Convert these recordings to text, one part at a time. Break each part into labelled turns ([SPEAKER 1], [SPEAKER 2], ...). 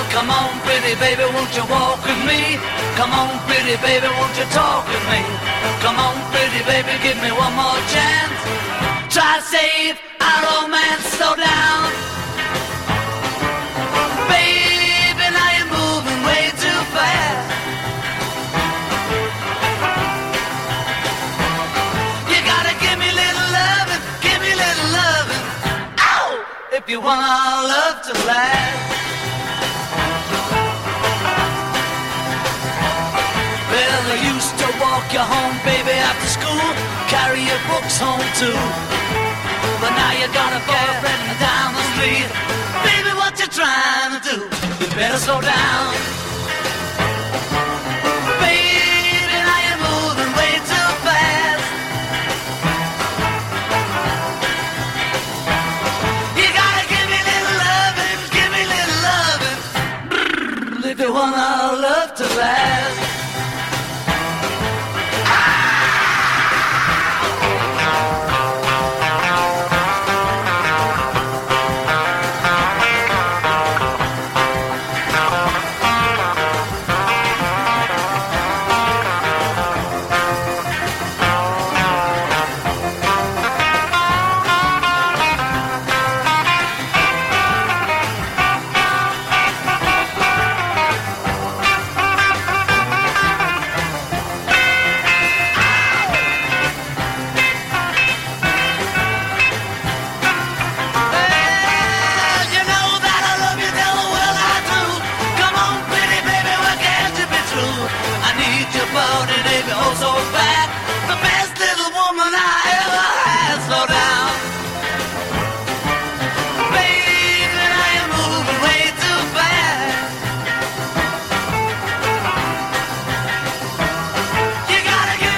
[SPEAKER 1] Come on, pretty baby, won't you walk with me? Come on, pretty baby, won't you talk with me? Come on, pretty baby, give me one more chance. Try to save our romance, slow down. Baby, now you're moving way too fast. You gotta give me little loving, give me little loving. Ow! If you want our love to last. Well, I used to walk you home, baby, after school, carry your books home too. But now you got a boyfriend down the street. Baby, what you trying to do? You better slow down. Baby, now you're moving way too fast. You gotta give me little loving, give me little loving. If you want our love to last.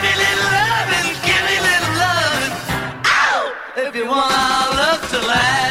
[SPEAKER 1] If you want our love to last.